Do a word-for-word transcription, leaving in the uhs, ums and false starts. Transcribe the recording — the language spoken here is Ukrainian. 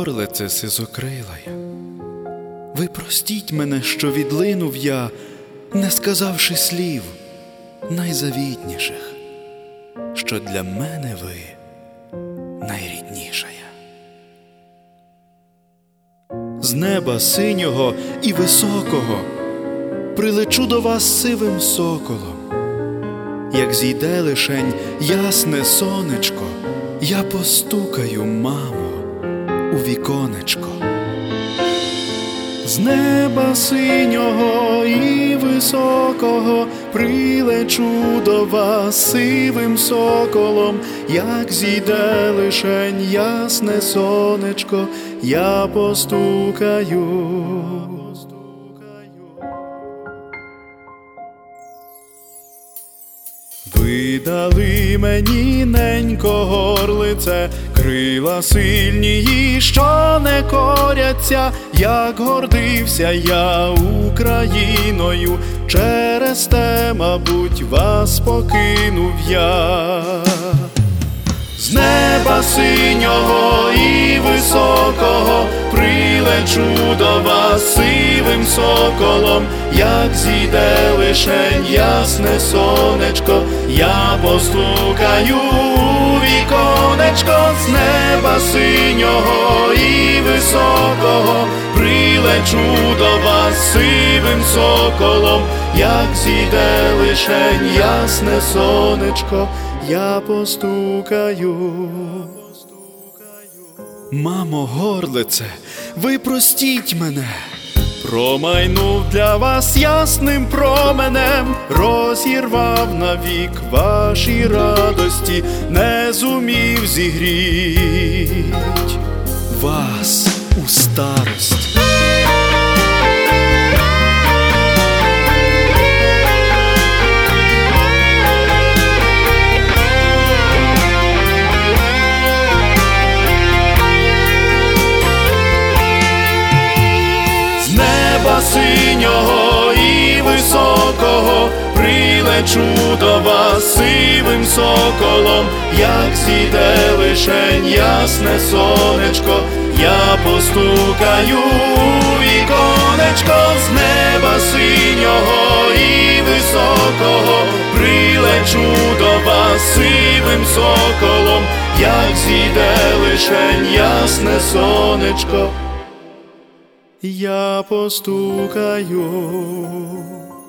горлице сизокрилая, ви простіть мене, що відлинув я, не сказавши слів найзавітніших, що для мене ви найріднішая. З неба синього і високого прилечу до вас сивим соколом. Як зійде лишень ясне сонечко, я постукаю, мамо, у віконечко. З неба синього і високого прилечу до вас сивим соколом. Як зійде лишень ясне сонечко, я постукаю. Ви дали мені, ненько, горлице, крила сильні, що не коряться. Як гордився я Україною, через те, мабуть, вас покинув я. З неба синього і високого прилечу до вас сивим соколом. Як зійде лишень ясне сонечко, я постукаю у віконечко. З неба синього і високого прилечу до вас сивим соколом. Як зійде лишень ясне сонечко, я постукаю. Мамо, горлице, ви простіть мене. Промайнув для вас ясним променем, розірвав навік ваші радості, не зумів зігріть вас у старості. Синього і високого прилечу до вас сивим соколом. Як зійде лишень ясне сонечко, я постукаю у віконечко. З неба синього і високого прилечу до вас сивим соколом. Як зійде лишень ясне сонечко, я постукаю.